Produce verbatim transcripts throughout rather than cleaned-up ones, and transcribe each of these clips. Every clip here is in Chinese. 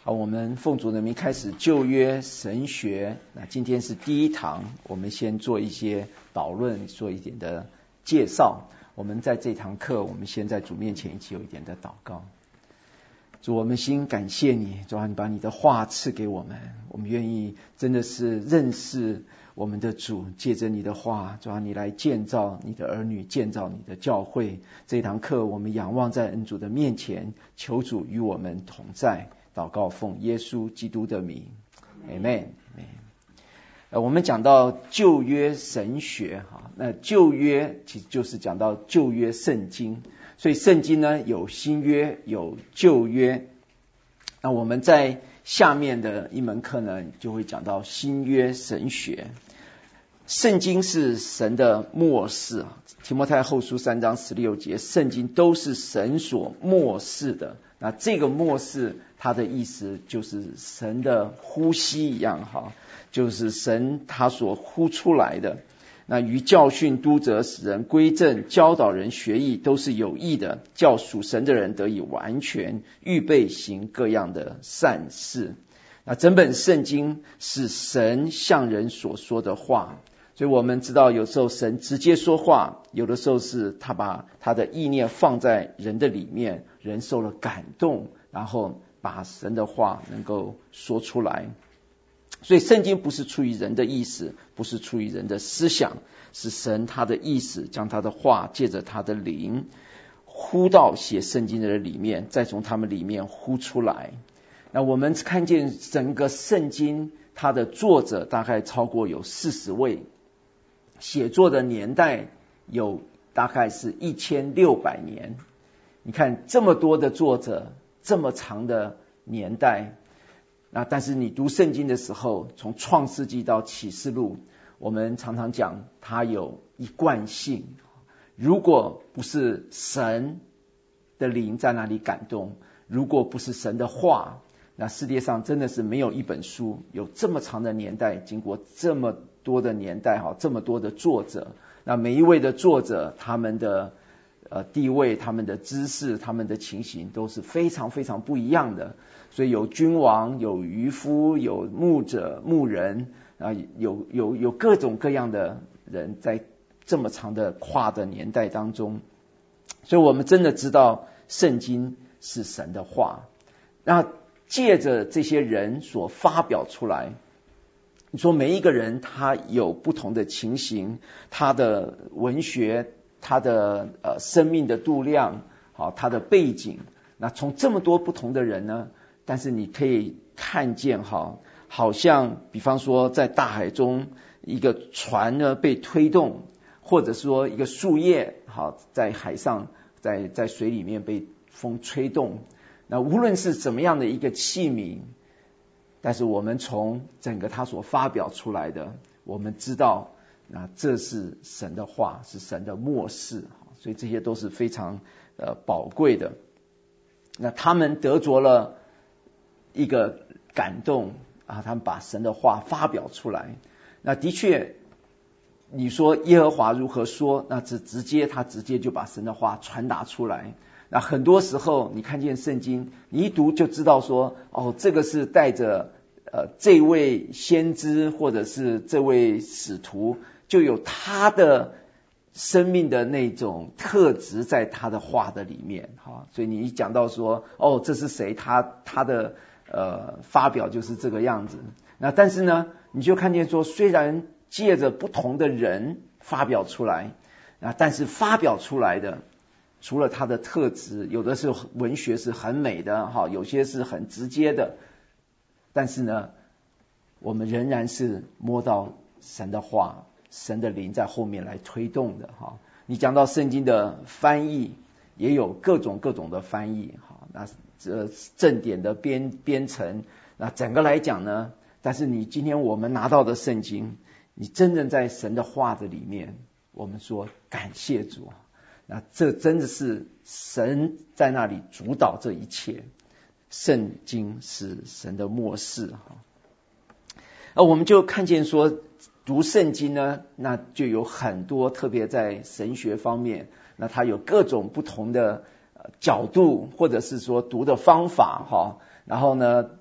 好，我们奉主的名开始旧约神学。那今天是第一堂，我们先做一些导论，做一点的介绍。我们在这堂课，我们先在主面前一起有一点的祷告。主，我们心感谢你，主啊，你把你的话赐给我们，我们愿意真的是认识我们的主，借着你的话，主啊，你来建造你的儿女，建造你的教会。这堂课我们仰望在恩主的面前，求主与我们同在。祷告奉耶稣基督的名 Amen。 呃，我们讲到旧约神学，那旧约其实就是讲到旧约圣经，所以圣经呢有新约有旧约。那我们在下面的一门课呢就会讲到新约神学。圣经是神的默示，提摩太后书三章十六节，圣经都是神所默示的。那这个默示它的意思就是神的呼吸一样哈，就是神他所呼出来的。那于教训督责使人归正教导人学义都是有益的，叫属神的人得以完全预备行各样的善事。那整本圣经是神向人所说的话，所以我们知道有时候神直接说话，有的时候是他把他的意念放在人的里面，人受了感动，然后把神的话能够说出来。所以圣经不是出于人的意思，不是出于人的思想，是神他的意思，将他的话借着他的灵呼到写圣经的人里面，再从他们里面呼出来。那我们看见整个圣经它的作者大概超过有四十位，写作的年代有大概是一千六百年。你看这么多的作者，这么长的年代，那但是你读圣经的时候，从创世纪到启示录，我们常常讲它有一贯性。如果不是神的灵在那里感动，如果不是神的话，那世界上真的是没有一本书有这么长的年代，经过这么多的年代，这么多的作者，那每一位的作者他们的呃地位，他们的知识，他们的情形都是非常非常不一样的。所以有君王，有渔夫，有牧者牧人啊，有有有各种各样的人在这么长的跨的年代当中。所以我们真的知道圣经是神的话，那借着这些人所发表出来，你说每一个人他有不同的情形，他的文学，他的呃生命的度量，好，他的背景，那从这么多不同的人呢，但是你可以看见哈，好像比方说在大海中一个船呢被推动，或者说一个树叶好在海上，在在水里面被风吹动。那无论是怎么样的一个器皿，但是我们从整个他所发表出来的，我们知道那这是神的话，是神的默示，所以这些都是非常呃宝贵的。那他们得着了一个感动啊，他们把神的话发表出来。那的确你说耶和华如何说，那这直接他直接就把神的话传达出来。那很多时候你看见圣经，你一读就知道说，哦，这个是带着呃这位先知或者是这位使徒，就有他的生命的那种特质在他的话的里面哈。所以你一讲到说，哦，这是谁，他他的呃发表就是这个样子。那但是呢，你就看见说，虽然借着不同的人发表出来，啊，但是发表出来的除了他的特质，有的是文学是很美的哈，有些是很直接的，但是呢，我们仍然是摸到神的话，神的灵在后面来推动的哈。你讲到圣经的翻译，也有各种各种的翻译哈，那这正典的编编成，那整个来讲呢，但是你今天我们拿到的圣经，你真正在神的话的里面，我们说感谢主，那这真的是神在那里主导这一切，圣经是神的默示哈。而我们就看见说，读圣经呢，那就有很多，特别在神学方面，那它有各种不同的角度，或者是说读的方法哈。然后呢，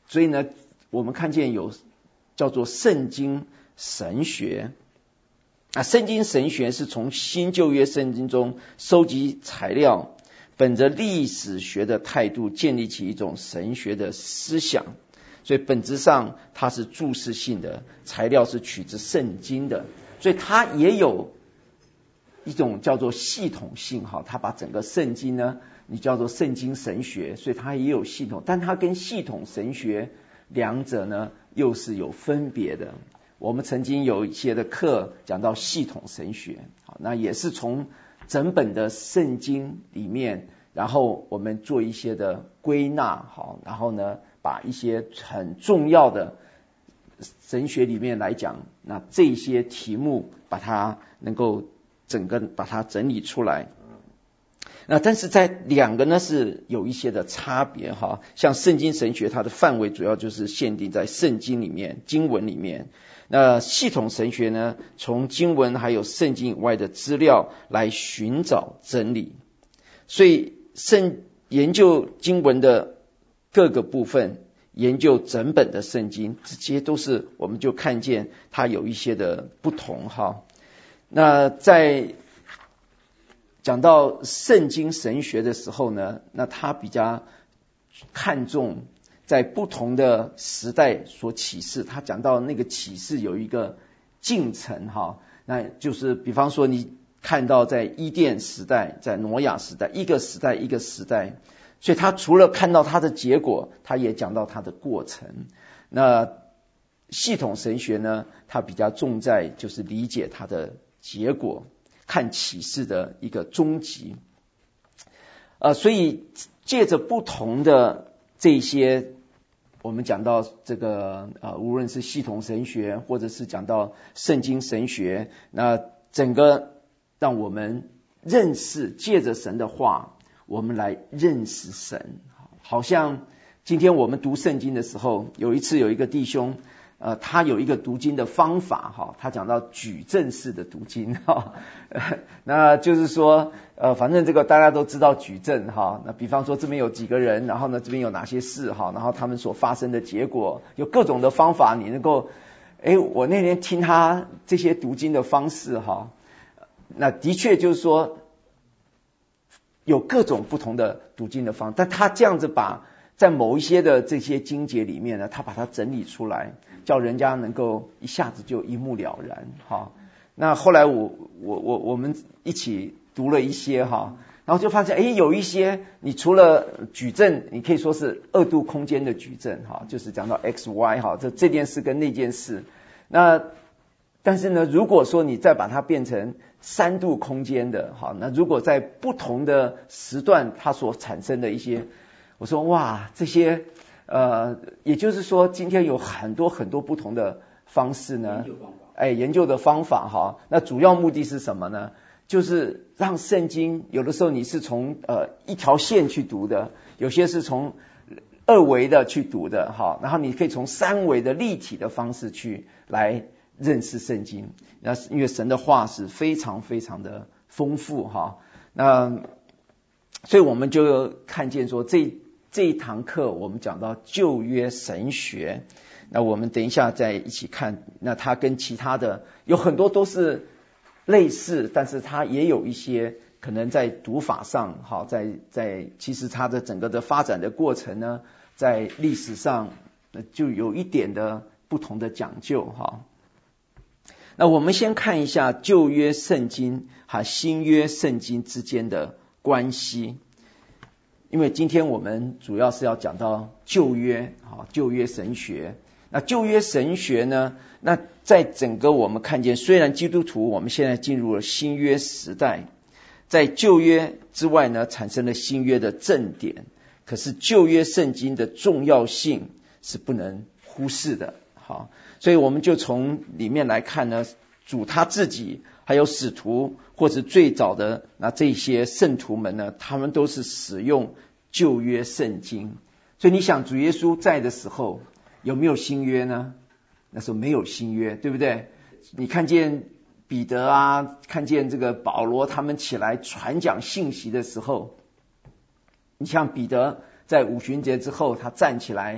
所以呢，我们看见有叫做圣经神学啊，圣经神学是从新旧约圣经中收集材料，本着历史学的态度建立起一种神学的思想，所以本质上它是注释性的，材料是取自圣经的，所以它也有一种叫做系统性哈，它把整个圣经呢，你叫做圣经神学，所以它也有系统，但它跟系统神学两者呢又是有分别的。我们曾经有一些的课讲到系统神学，好，那也是从整本的圣经里面，然后我们做一些的归纳，好，然后呢把一些很重要的神学里面来讲，那这些题目把它能够整个把它整理出来。那但是在两个呢是有一些的差别哈，像圣经神学它的范围主要就是限定在圣经里面经文里面，那系统神学呢从经文还有圣经以外的资料来寻找真理，所以圣研究经文的各个部分，研究整本的圣经，这些都是我们就看见它有一些的不同哈。那在讲到圣经神学的时候呢，那他比较看重在不同的时代所启示，他讲到那个启示有一个进程哈，那就是比方说你看到在伊甸时代，在挪亚时代，一个时代一个时代，所以他除了看到他的结果，他也讲到他的过程。那系统神学呢，他比较重在就是理解他的结果，看启示的一个终极。呃，所以借着不同的这些，我们讲到这个呃，无论是系统神学，或者是讲到圣经神学，那整个让我们认识，借着神的话，我们来认识神。好像今天我们读圣经的时候，有一次有一个弟兄，呃，他有一个读经的方法哈，他讲到矩阵式的读经哈，那就是说，呃，反正这个大家都知道矩阵哈，那比方说这边有几个人，然后呢这边有哪些事哈，然后他们所发生的结果，有各种的方法，你能够，诶，我那天听他这些读经的方式哈，那的确就是说有各种不同的读经的方，但他这样子把在某一些的这些经节里面呢，他把它整理出来，叫人家能够一下子就一目了然哈。那后来我我我我们一起读了一些哈，然后就发现诶，有一些你除了矩阵，你可以说是二度空间的矩阵哈，就是讲到 x y 哈，这这件事跟那件事。那但是呢，如果说你再把它变成三度空间的哈，那如果在不同的时段它所产生的一些，我说哇，这些呃，也就是说今天有很多很多不同的方式呢，哎，研究的方法哈。那主要目的是什么呢？就是让圣经有的时候你是从呃一条线去读的，有些是从二维的去读的哈，然后你可以从三维的立体的方式去来认识圣经。那因为神的话是非常非常的丰富哈，那所以我们就看见说这这一堂课我们讲到旧约神学，那我们等一下再一起看，那它跟其他的有很多都是类似，但是它也有一些可能在读法上好，在在其实它的整个的发展的过程呢，在历史上就有一点的不同的讲究哈。那我们先看一下旧约圣经和新约圣经之间的关系，因为今天我们主要是要讲到旧约啊，旧约神学。那旧约神学呢，那在整个我们看见，虽然基督徒我们现在进入了新约时代，在旧约之外呢，产生了新约的正典，可是旧约圣经的重要性是不能忽视的。好，所以我们就从里面来看呢，主他自己还有使徒或者最早的那这些圣徒们呢，他们都是使用旧约圣经。所以你想主耶稣在的时候有没有新约呢？那时候没有新约，对不对？你看见彼得啊，看见这个保罗他们起来传讲信息的时候，你像彼得在五旬节之后他站起来，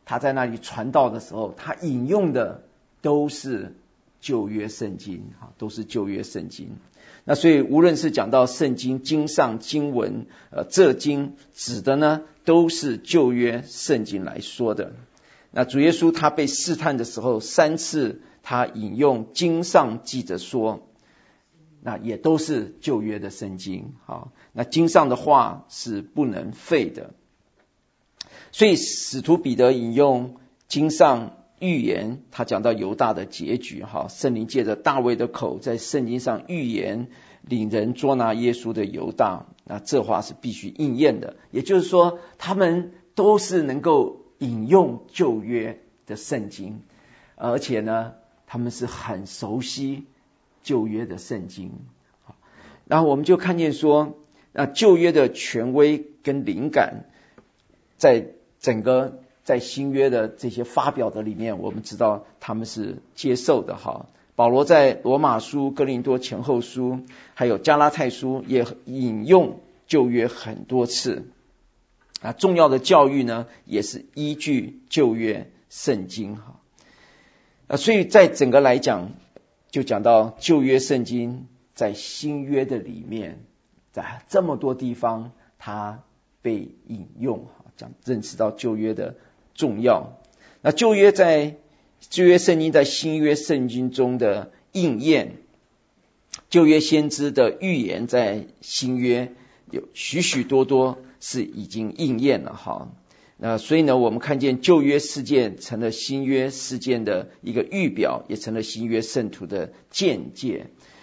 他在那里传道的时候，他引用的都是旧约圣经，都是旧约圣经。那所以无论是讲到圣经、经上、经文，呃，这经指的呢，都是旧约圣经来说的。那主耶稣他被试探的时候，三次他引用经上记着说，那也都是旧约的圣经。好，那经上的话是不能废的。所以使徒彼得引用经上预言，他讲到犹大的结局，哈，圣灵借着大卫的口在圣经上预言领人捉拿耶稣的犹大，那这话是必须应验的。也就是说，他们都是能够引用旧约的圣经，而且呢，他们是很熟悉旧约的圣经。然后我们就看见说，那旧约的权威跟灵感，在整个在新约的这些发表的里面，我们知道他们是接受的哈。保罗在罗马书、哥林多前后书还有加拉太书也引用旧约很多次啊，重要的教育呢也是依据旧约圣经哈。啊，所以在整个来讲，就讲到旧约圣经在新约的里面，在这么多地方它被引用，讲认识到旧约的重要。那旧约在旧约圣经在新约圣经中的应验，旧约先知的预言在新约有许许多多是已经应验了哈。那所以呢，我们看见旧约事件成了新约事件的一个预表，也成了新约圣徒的见解。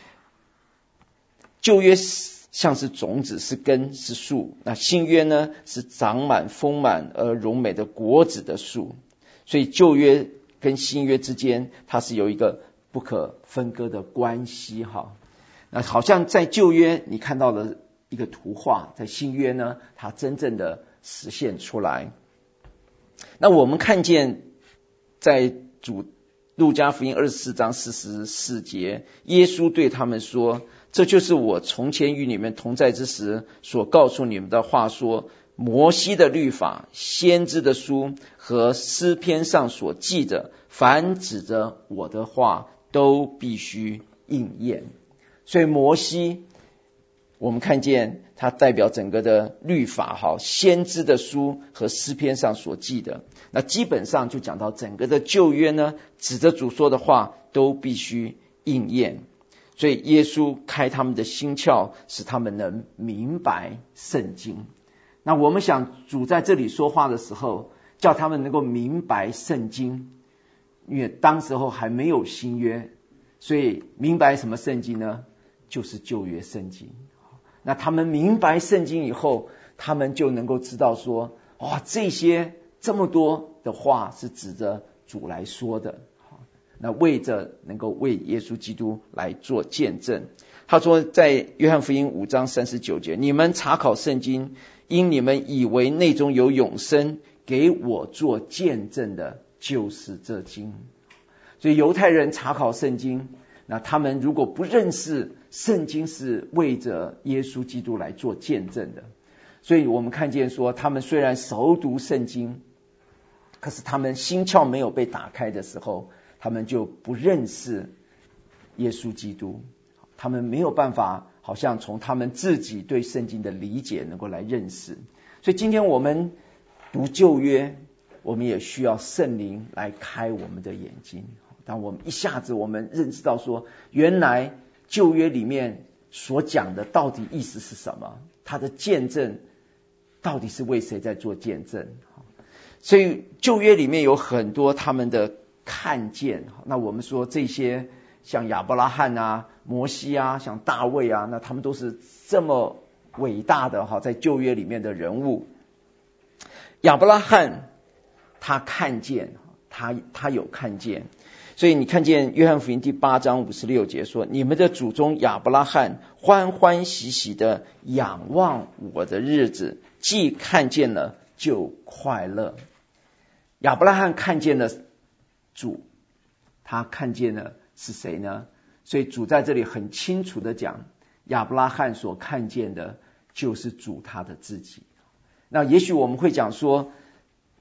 旧约像是种子，是根，是树，那新约呢是长满丰满而荣美的果子的树。所以旧约跟新约之间，它是有一个不可分割的关系哈。那好像在旧约你看到了一个图画，在新约呢，它真正的实现出来。那我们看见在主路加福音二十四章四十四节，耶稣对他们说，这就是我从前与你们同在之时所告诉你们的话，说摩西的律法、先知的书和诗篇上所记的，凡指着我的话都必须应验。所以摩西我们看见它代表整个的律法，好，先知的书和诗篇上所记的，那基本上就讲到整个的旧约呢，指着主说的话都必须应验。所以耶稣开他们的心窍，使他们能明白圣经。那我们想主在这里说话的时候，叫他们能够明白圣经，因为当时候还没有新约，所以明白什么圣经呢？就是旧约圣经。那他们明白圣经以后，他们就能够知道说，哇，这些这么多的话是指着主来说的，那为着能够为耶稣基督来做见证。他说在约翰福音五章三十九节，你们查考圣经，因你们以为内中有永生，给我做见证的就是这经。所以犹太人查考圣经，那他们如果不认识圣经是为着耶稣基督来做见证的，所以我们看见说，他们虽然熟读圣经，可是他们心窍没有被打开的时候，他们就不认识耶稣基督，他们没有办法好像从他们自己对圣经的理解能够来认识。所以今天我们读旧约，我们也需要圣灵来开我们的眼睛，当我们一下子我们认识到说，原来旧约里面所讲的到底意思是什么，他的见证到底是为谁在做见证。所以旧约里面有很多他们的看见，那我们说这些像亚伯拉罕啊、摩西啊、像大卫啊，那他们都是这么伟大的哈，在旧约里面的人物。亚伯拉罕他看见，他他有看见，所以你看见约翰福音第八章五十六节说，你们的祖宗亚伯拉罕欢欢喜喜的仰望我的日子，既看见了就快乐。亚伯拉罕看见了主，他看见了是谁呢？所以主在这里很清楚的讲，亚伯拉罕所看见的就是主他的自己。那也许我们会讲说，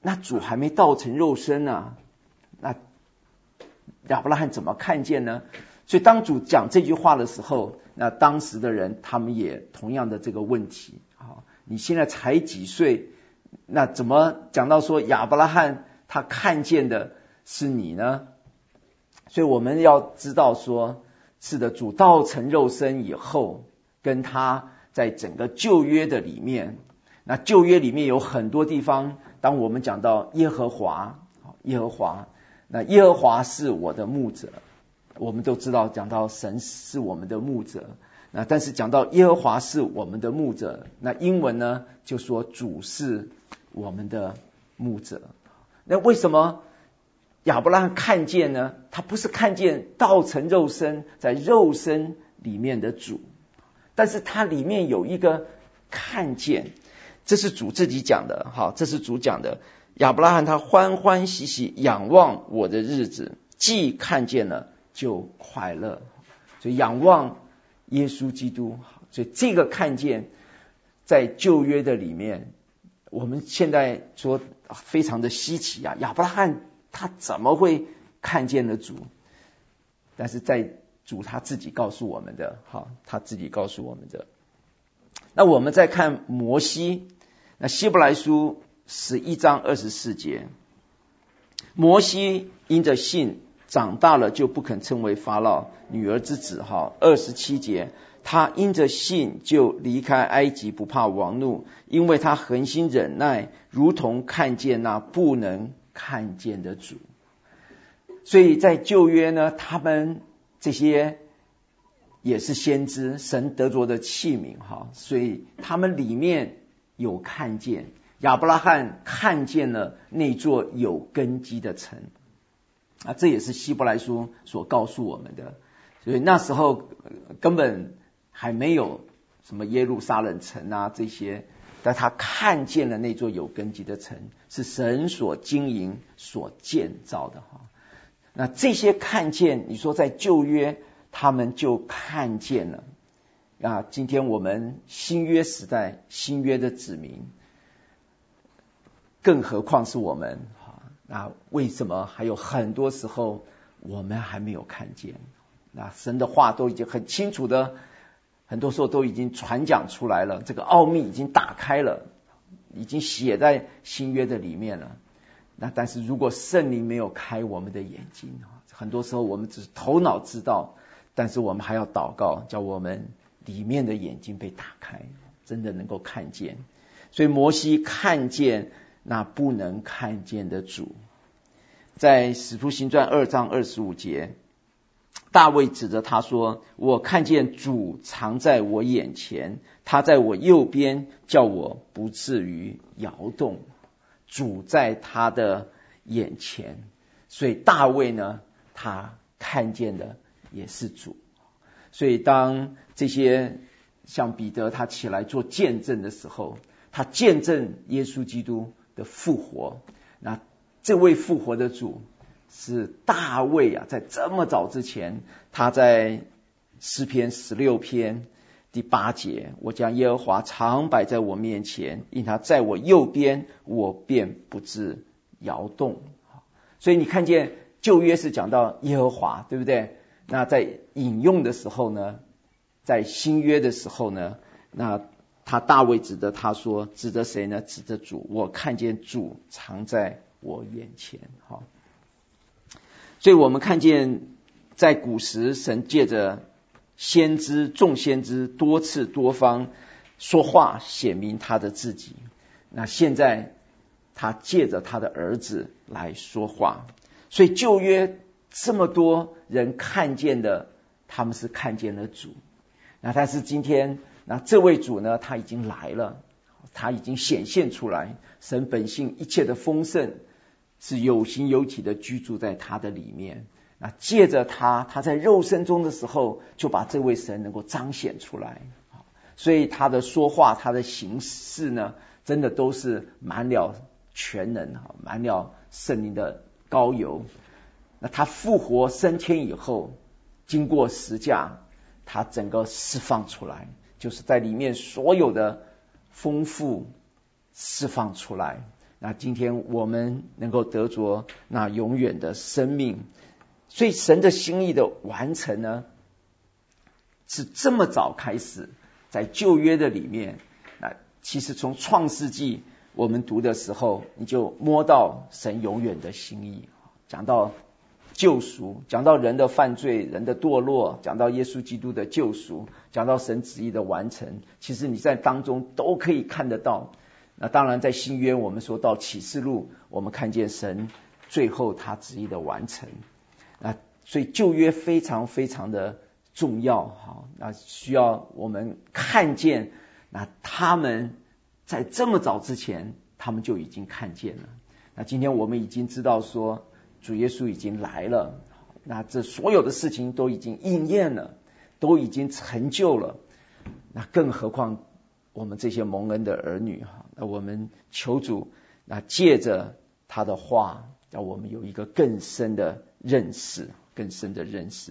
那主还没道成肉身呢、啊，那亚伯拉罕怎么看见呢？所以当主讲这句话的时候，那当时的人他们也同样的这个问题啊，你现在才几岁，那怎么讲到说亚伯拉罕他看见的是你呢？所以我们要知道说，是的，主道成肉身以后，跟他在整个旧约的里面，那旧约里面有很多地方，当我们讲到耶和华，耶和华，那耶和华是我的牧者，我们都知道讲到神是我们的牧者，那但是讲到耶和华是我们的牧者，那英文呢就说主是我们的牧者。那为什么亚伯拉罕看见呢？他不是看见道成肉身在肉身里面的主，但是他里面有一个看见，这是主自己讲的，好，这是主讲的。亚伯拉罕他欢欢喜喜仰望我的日子，既看见了就快乐。所以仰望耶稣基督，所以这个看见在旧约的里面，我们现在说非常的稀奇啊，亚伯拉罕他怎么会看见了主？但是在主他自己告诉我们的，好，他自己告诉我们的。那我们再看摩西，那希伯来书十一章二十四节，摩西因着信长大了就不肯称为法老女儿之子。哈，二十七节，他因着信就离开埃及，不怕王怒，因为他恒心忍耐，如同看见那不能看见的主。所以在旧约呢，他们这些也是先知，神得着的器皿，哈，所以他们里面有看见。亚伯拉罕看见了那座有根基的城啊，这也是希伯来书所告诉我们的。所以那时候根本还没有什么耶路撒冷城啊这些，但他看见了那座有根基的城，是神所经营所建造的哈。那这些看见，你说在旧约他们就看见了啊。今天我们新约时代，新约的子民，更何况是我们，那为什么还有很多时候我们还没有看见？那神的话都已经很清楚的，很多时候都已经传讲出来了，这个奥秘已经打开了，已经写在新约的里面了。那但是如果圣灵没有开我们的眼睛，很多时候我们只是头脑知道，但是我们还要祷告，叫我们里面的眼睛被打开，真的能够看见。所以摩西看见那不能看见的主。在使徒行传二章二十五节，大卫指着他说，我看见主藏在我眼前，他在我右边，叫我不至于摇动。主在他的眼前，所以大卫呢，他看见的也是主。所以当这些像彼得他起来做见证的时候，他见证耶稣基督的复活，那这位复活的主是大卫啊，在这么早之前，他在诗篇十六篇第八节，我将耶和华常摆在我面前，因他在我右边，我便不致摇动。所以你看见旧约是讲到耶和华，对不对？那在引用的时候呢，在新约的时候呢，那他大卫指着他说，指着谁呢？指着主，我看见主藏在我眼前。好，所以我们看见在古时神借着先知众先知多次多方说话显明他的自己，那现在他借着他的儿子来说话。所以旧约这么多人看见的，他们是看见了主，那但是今天那这位主呢，他已经来了，他已经显现出来，神本性一切的丰盛是有形有体的居住在他的里面。那借着他，他在肉身中的时候，就把这位神能够彰显出来。所以他的说话，他的行事呢，真的都是满了全能，满了圣灵的膏油。那他复活升天以后，经过十架，他整个释放出来，就是在里面所有的丰富释放出来。 那今天我们能够得着那永远的生命。所以神的心意的完成呢，是这么早开始，在旧约的里面。那其实从创世纪我们读的时候，你就摸到神永远的心意，讲到救赎，讲到人的犯罪，人的堕落，讲到耶稣基督的救赎，讲到神旨意的完成，其实你在当中都可以看得到。那当然在新约我们说到启示录，我们看见神最后他旨意的完成。那所以旧约非常非常的重要，好，那需要我们看见，那他们在这么早之前他们就已经看见了。那今天我们已经知道说主耶稣已经来了，那这所有的事情都已经应验了，都已经成就了，那更何况我们这些蒙恩的儿女，那我们求主那借着他的话，让我们有一个更深的认识，更深的认识。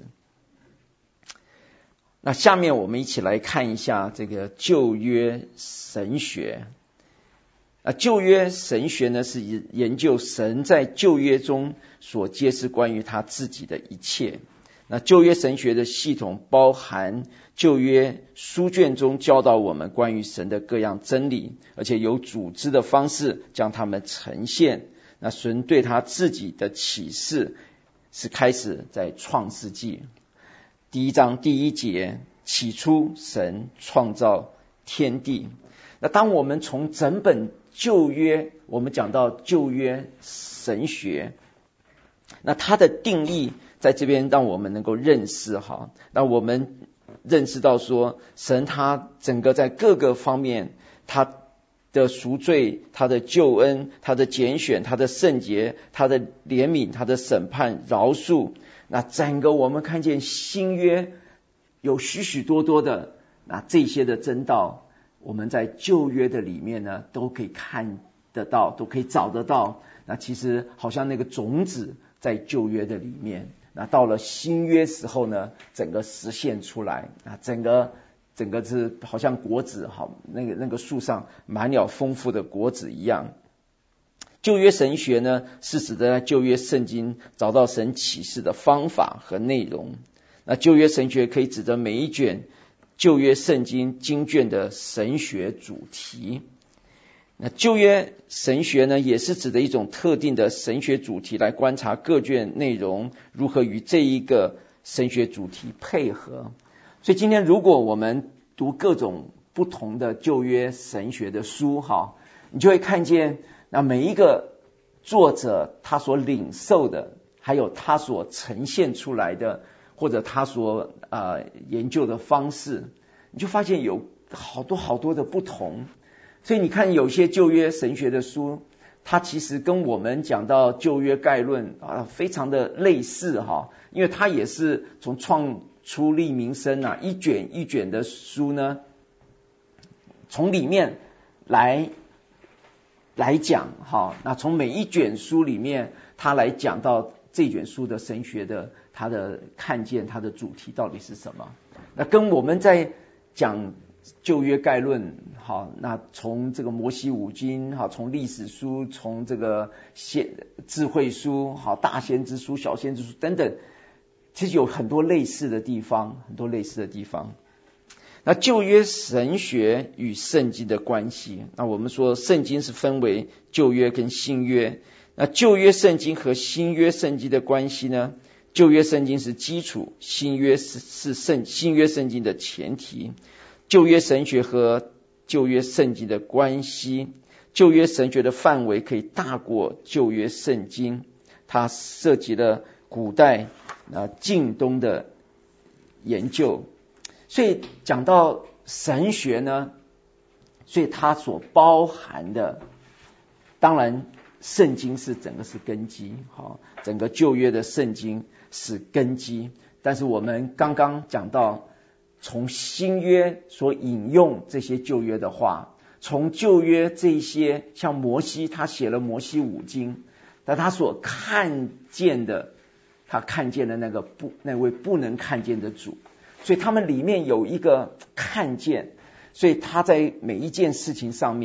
那下面我们一起来看一下这个旧约神学。啊，旧约神学呢，是研究神在旧约中所揭示关于他自己的一切。那旧约神学的系统包含旧约书卷中教导我们关于神的各样真理，而且有组织的方式将它们呈现。那神对他自己的启示是开始在创世纪第一章第一节，起初神创造天地。那当我们从整本旧约，我们讲到旧约神学，那它的定义在这边让我们能够认识哈，那我们认识到说，神他整个在各个方面，他的赎罪，他的救恩，他的拣选，他的圣洁，他的怜悯，他的审判饶恕，那整个我们看见新约有许许多多的那这些的真道，我们在旧约的里面呢都可以看得到，都可以找得到。那其实好像那个种子在旧约的里面，那到了新约时候呢，整个实现出来，那整个整个是好像果子，好，那个那个树上满了丰富的果子一样。旧约神学呢，是指在旧约圣经找到神启示的方法和内容。那旧约神学可以指着每一卷旧约圣经经卷的神学主题。那旧约神学呢，也是指的一种特定的神学主题，来观察各卷内容如何与这一个神学主题配合。所以今天如果我们读各种不同的旧约神学的书，哈，你就会看见那每一个作者他所领受的，还有他所呈现出来的，或者他所呃研究的方式，你就发现有好多好多的不同。所以你看有些旧约神学的书，它其实跟我们讲到旧约概论啊非常的类似哈，因为它也是从创出利民生啊一卷一卷的书呢，从里面来来讲哈，那从每一卷书里面，它来讲到这卷书的神学的它的看见，它的主题到底是什么？那跟我们在讲旧约概论，好，那从这个摩西五经，好，从历史书，从这个先智慧书，好，大先知书、小先知书等等，其实有很多类似的地方，很多类似的地方。那旧约神学与圣经的关系，那我们说圣经是分为旧约跟新约。那旧约圣经和新约圣经的关系呢？旧约圣经是基础，新约是是圣新约圣经的前提。旧约神学和旧约圣经的关系，旧约神学的范围可以大过旧约圣经，它涉及了古代啊近东的研究。所以讲到神学呢，所以它所包含的，当然圣经是整个是根基，好，整个旧约的圣经是根基。但是我们刚刚讲到，从新约所引用这些旧约的话，从旧约这些像摩西，他写了摩西五经，但他所看见的，他看见的那个不那位不能看见的主，所以他们里面有一个看见，所以他在每一件事情上面，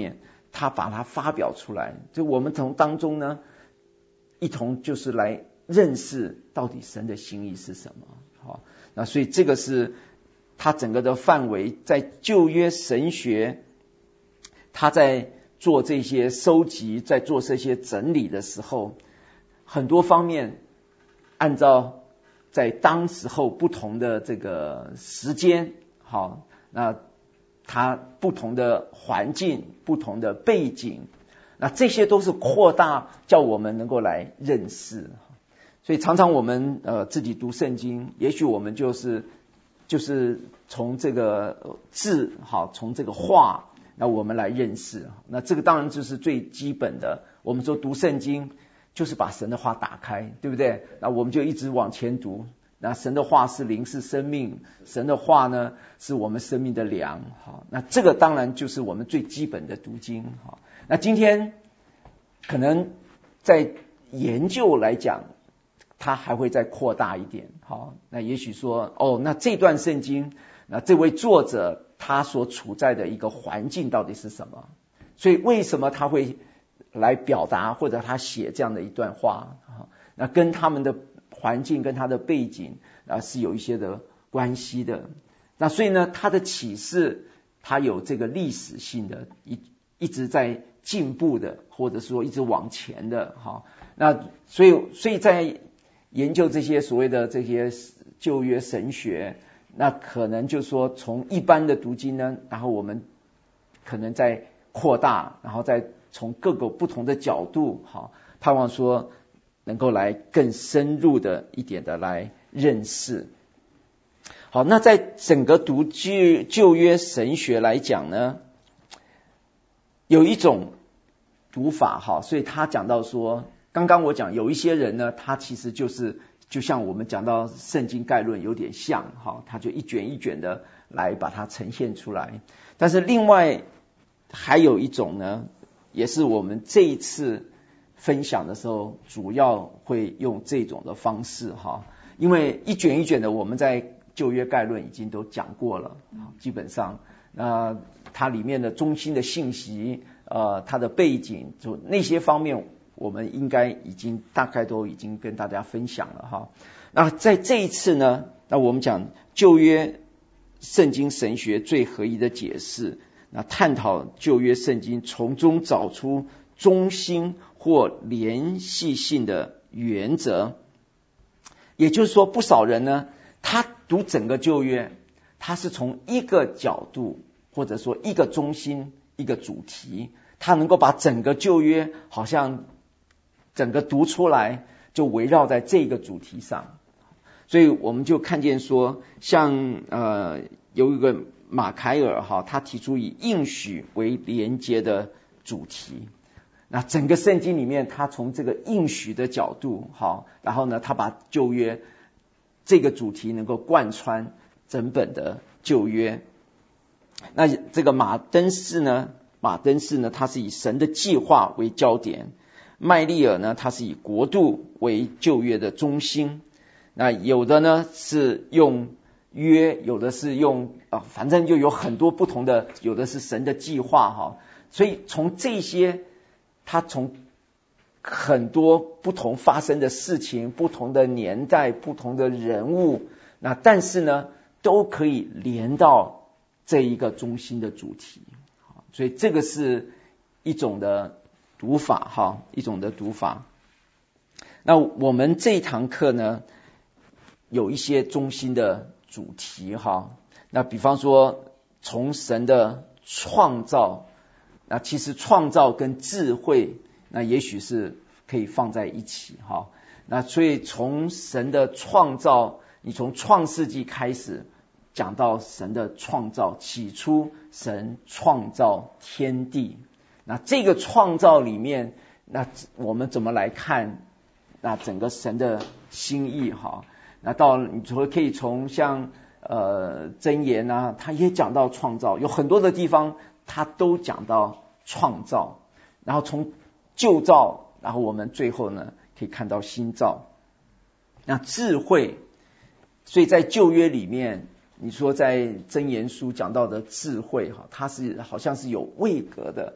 他把它发表出来，就我们从当中呢，一同就是来认识到底神的心意是什么。好，那所以这个是他整个的范围，在旧约神学，他在做这些收集，在做这些整理的时候，很多方面按照在当时候不同的这个时间，好，那它不同的环境，不同的背景，那这些都是扩大叫我们能够来认识。所以常常我们呃自己读圣经，也许我们就是就是从这个字，好，从这个话，那我们来认识。那这个当然就是最基本的，我们说读圣经就是把神的话打开，对不对？那我们就一直往前读，那神的话是灵是生命，神的话呢是我们生命的粮。好，那这个当然就是我们最基本的读经。好，那今天可能在研究来讲，它还会再扩大一点。好，那也许说哦，那这段圣经，那这位作者他所处在的一个环境到底是什么？所以为什么他会来表达，或者他写这样的一段话？那跟他们的环境跟他的背景啊是有一些的关系的。那所以呢，他的启示他有这个历史性的，一一直在进步的，或者说一直往前的。好，那所以所以在研究这些所谓的这些旧约神学，那可能就说从一般的读经呢，然后我们可能在扩大，然后再从各个不同的角度，好，盼望说能够来更深入的一点的来认识。好，那在整个读旧旧约神学来讲呢，有一种读法，哈，所以他讲到说，刚刚我讲有一些人呢，他其实就是就像我们讲到圣经概论有点像，哈，他就一卷一卷的来把它呈现出来。但是另外还有一种呢，也是我们这一次分享的时候主要会用这种的方式，哈，因为一卷一卷的我们在旧约概论已经都讲过了，基本上那它里面的中心的信息，呃，它的背景，就那些方面我们应该已经大概都已经跟大家分享了哈。那在这一次呢，那我们讲旧约圣经神学最合一的解释，那探讨旧约圣经，从中找出中心或联系性的原则。也就是说，不少人呢，他读整个旧约，他是从一个角度，或者说一个中心，一个主题，他能够把整个旧约好像整个读出来，就围绕在这个主题上。所以我们就看见说，像呃有一个马凯尔哈，他提出以应许为连接的主题。那整个圣经里面，他从这个应许的角度，好，然后呢，他把旧约这个主题能够贯穿整本的旧约。那这个马登士呢，马登士呢，他是以神的计划为焦点；麦利尔呢，他是以国度为旧约的中心。那有的呢是用约，有的是用啊，反正就有很多不同的，有的是神的计划哈。所以从这些，他从很多不同发生的事情、不同的年代、不同的人物，那但是呢，都可以连到这一个中心的主题。所以这个是一种的读法哈，一种的读法。那我们这一堂课呢，有一些中心的主题哈。那比方说，从神的创造，那其实创造跟智慧，那也许是可以放在一起哈。那所以从神的创造，你从创世纪开始讲到神的创造，起初神创造天地。那这个创造里面，那我们怎么来看那整个神的心意哈？那到你除了可以从像呃箴言啊，他也讲到创造，有很多的地方他都讲到创造，然后从旧造，然后我们最后呢可以看到新造。那智慧，所以在旧约里面，你说在箴言书讲到的智慧哈，它是好像是有位格的，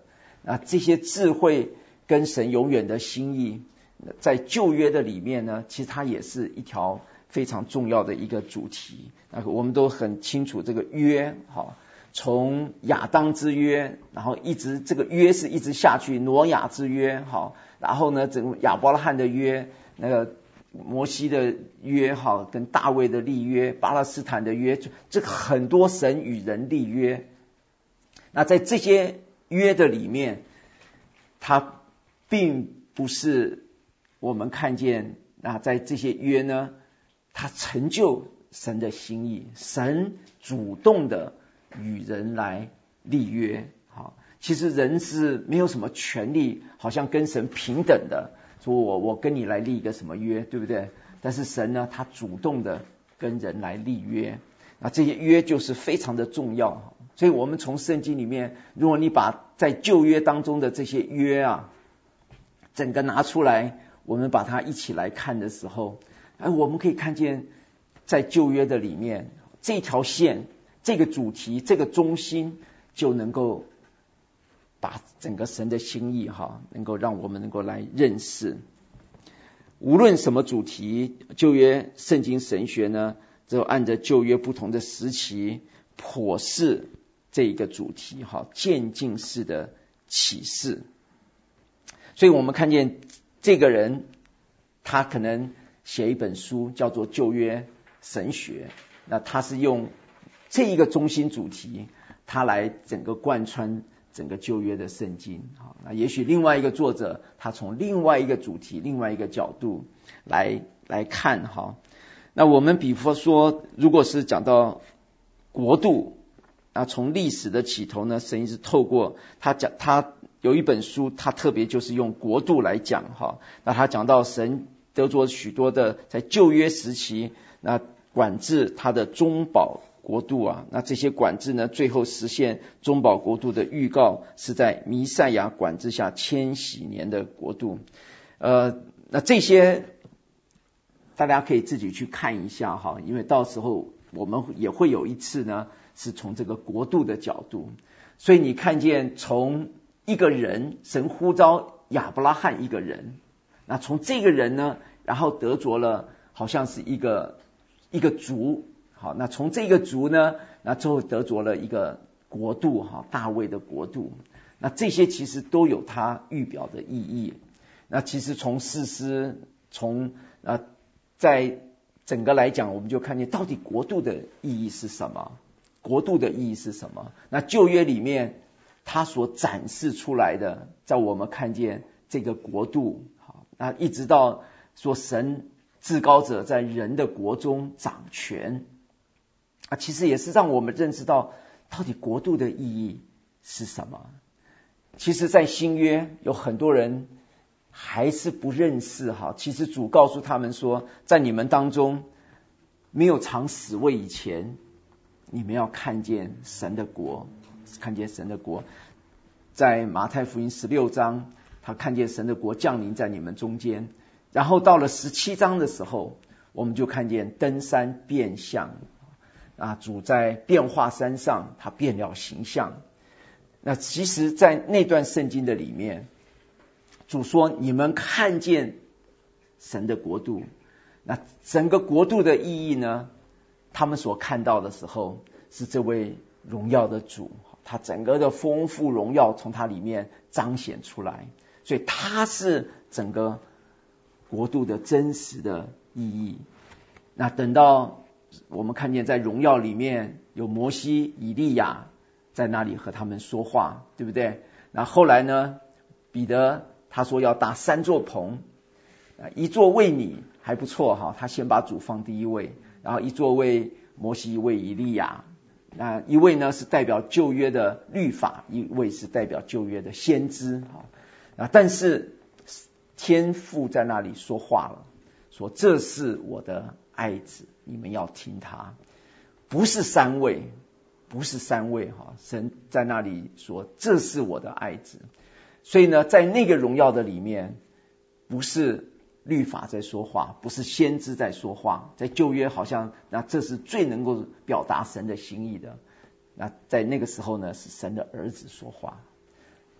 那这些智慧跟神永远的心意，在旧约的里面呢，其实它也是一条非常重要的一个主题。那我们都很清楚这个约，好，从亚当之约，然后一直这个约是一直下去，挪亚之约，好，然后呢，整个亚伯拉罕的约，那个摩西的约，好，跟大卫的立约，巴勒斯坦的约，这个很多神与人立约。那在这些约的里面，它并不是我们看见，那在这些约呢，它成就神的心意，神主动的与人来立约。好，其实人是没有什么权利，好像跟神平等的，说我我跟你来立一个什么约，对不对？但是神呢，他主动的跟人来立约，那这些约就是非常的重要。所以我们从圣经里面，如果你把在旧约当中的这些约啊，整个拿出来，我们把它一起来看的时候，哎，我们可以看见在旧约的里面，这条线，这个主题，这个中心，就能够把整个神的心意哈，能够让我们能够来认识。无论什么主题，旧约圣经神学呢，就按着旧约不同的时期剖释这一个主题哈，渐进式的启示。所以我们看见这个人，他可能写一本书叫做旧约神学，那他是用这一个中心主题，他来整个贯穿整个旧约的圣经。那也许另外一个作者，他从另外一个主题，另外一个角度来来看哈。那我们比方说，如果是讲到国度，那从历史的起头呢，神一直透过他讲，他有一本书，他特别就是用国度来讲哈。那他讲到神得着许多的在旧约时期，那管制他的中保国度啊，那这些管制呢，最后实现中保国度的预告是在弥赛亚管制下千禧年的国度。呃，那这些大家可以自己去看一下哈，因为到时候我们也会有一次呢，是从这个国度的角度。所以你看见从一个人，神呼召亚伯拉罕一个人，那从这个人呢，然后得着了好像是一个一个族。好，那从这个族呢，那最后得着了一个国度哈，大卫的国度。那这些其实都有它预表的意义。那其实从士师，从呃，在整个来讲，我们就看见到底国度的意义是什么？国度的意义是什么？那旧约里面它所展示出来的，在我们看见这个国度，好，那一直到说神至高者在人的国中掌权。啊，其实也是让我们认识到到底国度的意义是什么。其实在新约有很多人还是不认识哈，其实主告诉他们说，在你们当中没有尝死味以前，你们要看见神的国，看见神的国。在马太福音十六章，他看见神的国降临在你们中间。然后到了十七章的时候，我们就看见登山变相啊，主在变化山上，他变了形象。那其实在那段圣经的里面，主说你们看见神的国度。那整个国度的意义呢，他们所看到的时候，是这位荣耀的主，他整个的丰富荣耀从他里面彰显出来。所以他是整个国度的真实的意义。那等到我们看见在荣耀里面有摩西、以利亚在那里和他们说话，对不对？那后来呢，彼得他说要搭三座棚，一座为你还不错哈，他先把主放第一位，然后一座为摩西，一位以利亚，那一位呢是代表旧约的律法，一位是代表旧约的先知哈。但是天父在那里说话了，说这是我的爱子，你们要听他。不是三位，不是三位哈，神在那里说这是我的爱子。所以呢，在那个荣耀的里面，不是律法在说话，不是先知在说话。在旧约好像那这是最能够表达神的心意的，那在那个时候呢，是神的儿子说话。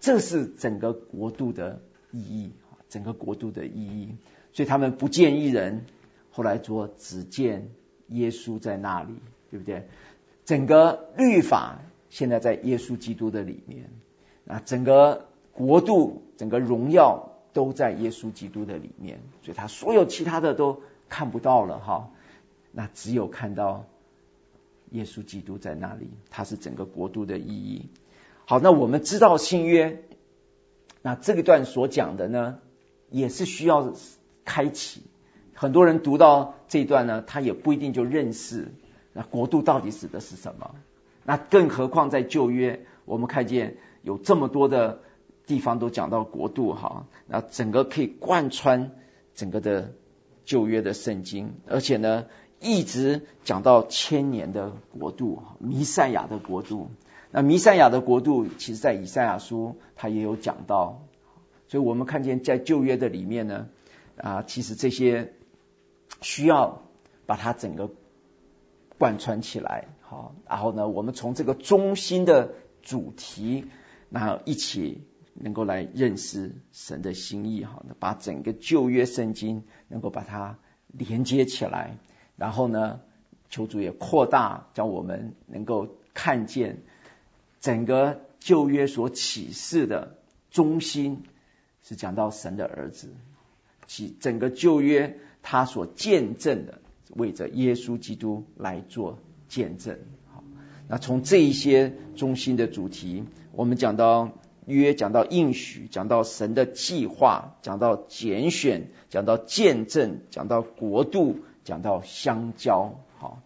这是整个国度的意义，整个国度的意义。所以他们不见一人，后来说只见耶稣在那里，对不对？整个律法现在在耶稣基督的里面，那整个国度整个荣耀都在耶稣基督的里面，所以他所有其他的都看不到了哈，那只有看到耶稣基督在那里，他是整个国度的意义。好，那我们知道新约，那这一段所讲的呢，也是需要开启。很多人读到这一段呢，他也不一定就认识那国度到底指的是什么。那更何况在旧约，我们看见有这么多的地方都讲到国度哈，那整个可以贯穿整个的旧约的圣经，而且呢一直讲到千年的国度，弥赛亚的国度。那弥赛亚的国度其实在以赛亚书他也有讲到，所以我们看见在旧约的里面呢，啊，其实这些需要把它整个贯穿起来，好，然后呢我们从这个中心的主题，那一起能够来认识神的心意，好，把整个旧约圣经能够把它连接起来，然后呢求主也扩大，将我们能够看见整个旧约所启示的中心是讲到神的儿子，其整个旧约他所见证的为着耶稣基督来做见证。好，那从这一些中心的主题，我们讲到约，讲到应许，讲到神的计划，讲到拣选，讲到见证，讲到国度，讲到相交，好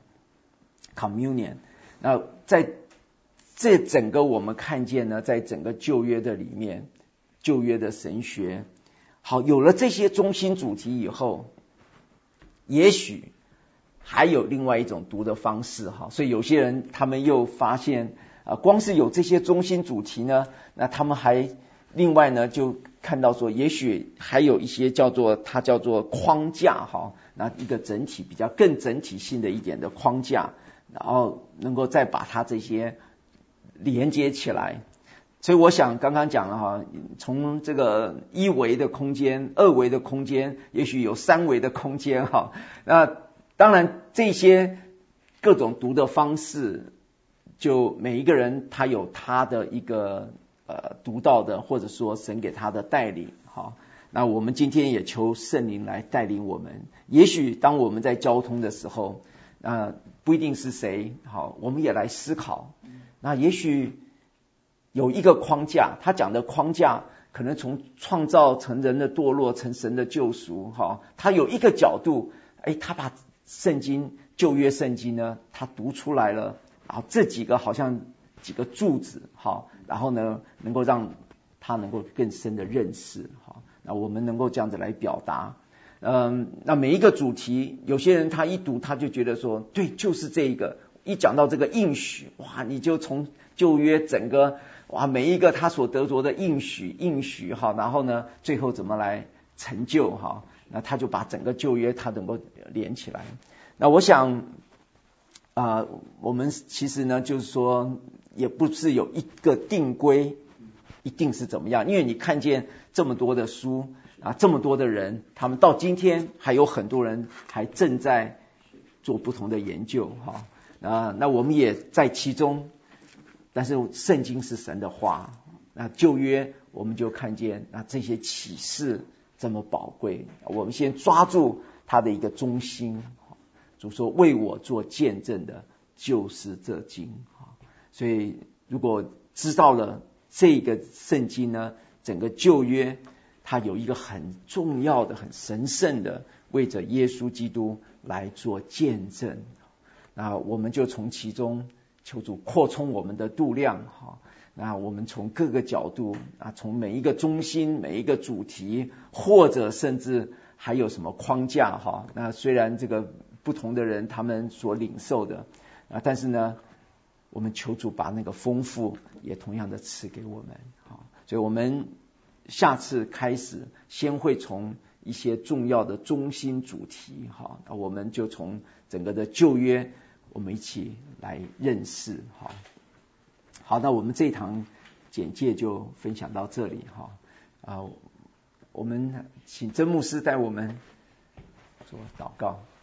communion。 那在这整个我们看见呢，在整个旧约的里面，旧约的神学，好，有了这些中心主题以后，也许还有另外一种读的方式哈，所以有些人他们又发现啊，光是有这些中心主题呢，那他们还另外呢就看到说，也许还有一些叫做它叫做框架哈，那一个整体比较更整体性的一点的框架，然后能够再把它这些连接起来。所以我想刚刚讲了哈，从这个一维的空间、二维的空间，也许有三维的空间哈。那当然这些各种读的方式，就每一个人他有他的一个呃读到的，或者说神给他的带领哈。那我们今天也求圣灵来带领我们。也许当我们在交通的时候，那不一定是谁好，我们也来思考。那也许有一个框架，他讲的框架可能从创造成人的堕落，成神的救赎哈，他有一个角度，哎，他把圣经旧约圣经呢，他读出来了，然后这几个好像几个柱子好，然后呢能够让他能够更深的认识好，那我们能够这样子来表达。嗯，那每一个主题，有些人他一读他就觉得说，对，就是这一个。一讲到这个应许，哇，你就从旧约整个哇每一个他所得着的应许应许哈，然后呢最后怎么来成就哈，那他就把整个旧约他能够连起来。那我想啊、呃，我们其实呢就是说也不是有一个定规一定是怎么样，因为你看见这么多的书啊，这么多的人，他们到今天还有很多人还正在做不同的研究哈。啊，那我们也在其中，但是圣经是神的话，那旧约我们就看见那这些启示这么宝贵，我们先抓住它的一个中心。主说为我做见证的就是这经，所以如果知道了这个圣经呢，整个旧约它有一个很重要的很神圣的为着耶稣基督来做见证，那我们就从其中求主扩充我们的度量哈。那我们从各个角度啊，从每一个中心每一个主题，或者甚至还有什么框架哈，那虽然这个不同的人他们所领受的啊，但是呢我们求主把那个丰富也同样的赐给我们啊。所以我们下次开始先会从一些重要的中心主题哈，那我们就从整个的旧约我们一起来认识哈。好，那我们这一堂简介就分享到这里哈啊，我们请曾牧师带我们做祷告。